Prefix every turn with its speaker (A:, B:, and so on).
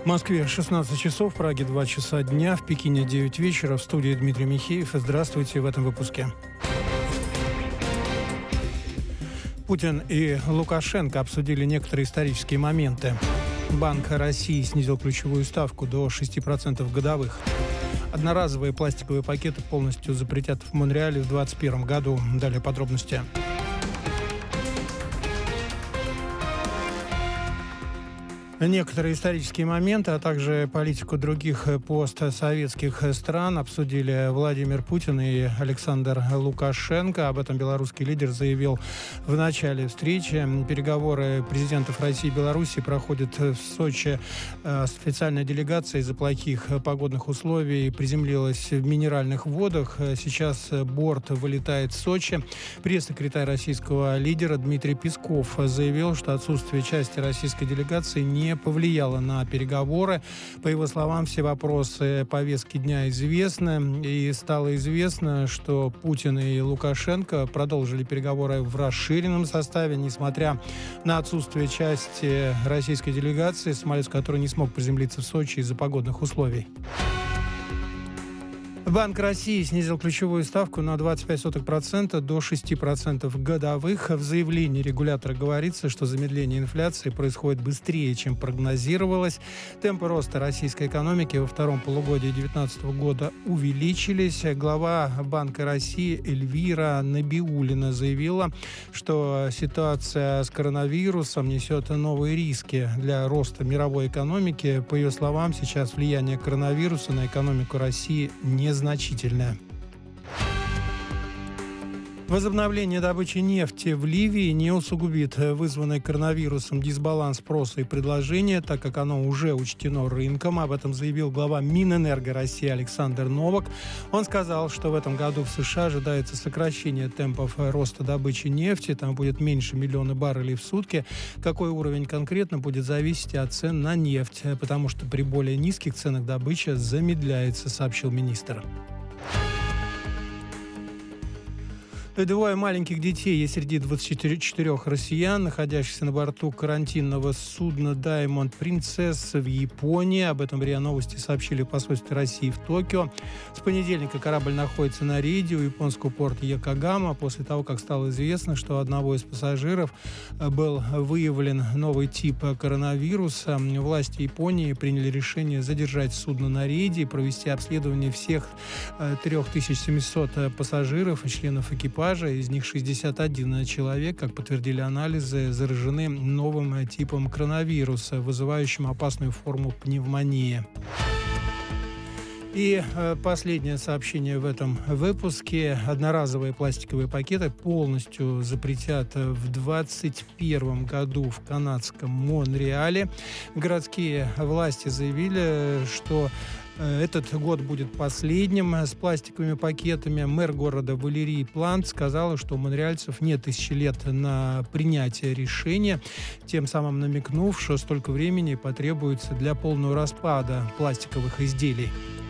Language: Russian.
A: В Москве 16 часов, в Праге 2 часа дня, в Пекине 9 вечера. В студии Дмитрий Михеев. Здравствуйте в этом выпуске. Путин и Лукашенко обсудили некоторые исторические моменты. Банк России снизил ключевую ставку до 6% годовых. Одноразовые пластиковые пакеты полностью запретят в Монреале в 2021 году. Далее подробности. Некоторые исторические моменты, а также политику других постсоветских стран обсудили Владимир Путин и Александр Лукашенко. Об этом белорусский лидер заявил в начале встречи. Переговоры президентов России и Беларуси проходят в Сочи. Специальная делегация из-за плохих погодных условий приземлилась в Минеральных водах. Сейчас борт вылетает в Сочи. Пресс-секретарь российского лидера Дмитрий Песков заявил, что отсутствие части российской делегации не повлияло на переговоры. По его словам, все вопросы повестки дня известны. И стало известно, что Путин и Лукашенко продолжили переговоры в расширенном составе, несмотря на отсутствие части российской делегации, самолет, который не смог приземлиться в Сочи из-за погодных условий. Банк России снизил ключевую ставку на 0,25% до 6% годовых. В заявлении регулятора говорится, что замедление инфляции происходит быстрее, чем прогнозировалось. Темпы роста российской экономики во втором полугодии 2019 года увеличились. Глава Банка России Эльвира Набиуллина заявила, что ситуация с коронавирусом несет новые риски для роста мировой экономики. По ее словам, сейчас влияние коронавируса на экономику России незначительное. Возобновление добычи нефти в Ливии не усугубит вызванный коронавирусом дисбаланс спроса и предложения, так как оно уже учтено рынком. Об этом заявил глава Минэнерго России Александр Новак. Он сказал, что в этом году в США ожидается сокращение темпов роста добычи нефти. Там будет меньше 1 миллиона баррелей в сутки. Какой уровень конкретно будет зависеть от цен на нефть, потому что при более низких ценах добыча замедляется, сообщил министр. Двое маленьких детей есть среди 24 россиян, находящихся на борту карантинного судна «Diamond Princess» в Японии. Об этом в РИА Новости сообщили в посольстве России в Токио. С понедельника корабль находится на рейде у японского порта Йокогама после того, как стало известно, что у одного из пассажиров был выявлен новый тип коронавируса. Власти Японии приняли решение задержать судно на рейде и провести обследование всех 3700 пассажиров и членов экипажа. Из них 61 человек, как подтвердили анализы, заражены новым типом коронавируса, вызывающим опасную форму пневмонии. И последнее сообщение в этом выпуске. Одноразовые пластиковые пакеты полностью запретят в 2021 году в канадском Монреале. Городские власти заявили, что этот год будет последним с пластиковыми пакетами. Мэр города Валерий Плант сказала, что у монреальцев нет 1000 лет на принятие решения, тем самым намекнув, что столько времени потребуется для полного распада пластиковых изделий.